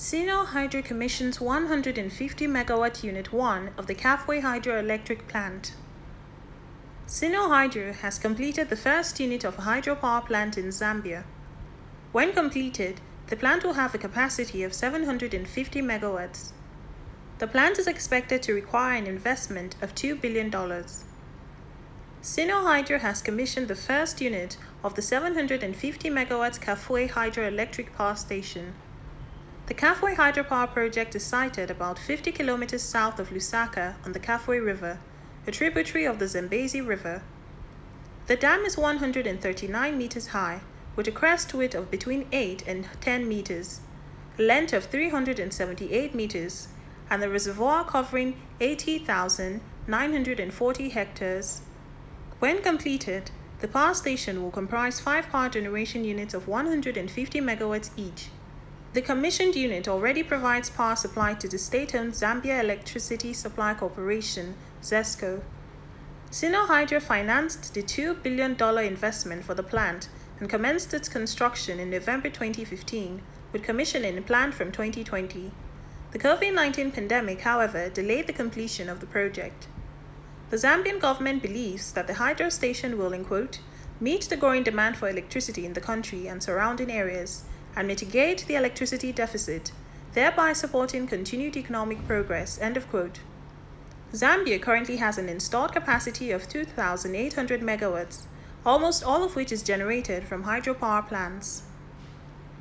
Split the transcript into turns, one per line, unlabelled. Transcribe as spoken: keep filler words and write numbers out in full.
Sino Hydro commissions one hundred fifty megawatt Unit one of the Kafue hydroelectric plant. Sino Hydro has completed the first unit of a hydropower plant in Zambia. When completed, the plant will have a capacity of seven hundred fifty megawatts. The plant is expected to require an investment of two billion dollars. Sino Hydro has commissioned the first unit of the seven hundred fifty megawatt Kafue hydroelectric power station. The Kafue hydropower project is sited about fifty kilometers south of Lusaka on the Kafue River, a tributary of the Zambezi River. The dam is one hundred thirty-nine meters high, with a crest width of between eight and ten meters, a length of three hundred seventy-eight meters, and the reservoir covering eighty thousand nine hundred forty hectares. When completed, the power station will comprise five power generation units of one hundred fifty megawatts each. The commissioned unit already provides power supply to the state-owned Zambia Electricity Supply Corporation, ZESCO. Sino Hydro financed the two billion dollars investment for the plant and commenced its construction in November twenty fifteen, with commissioning planned from twenty twenty. The COVID nineteen pandemic, however, delayed the completion of the project. The Zambian government believes that the hydro station will, in quote, meet the growing demand for electricity in the country and surrounding areas, and mitigate the electricity deficit, thereby supporting continued economic progress, end of quote. Zambia currently has an installed capacity of two thousand eight hundred megawatts, almost all of which is generated from hydropower plants.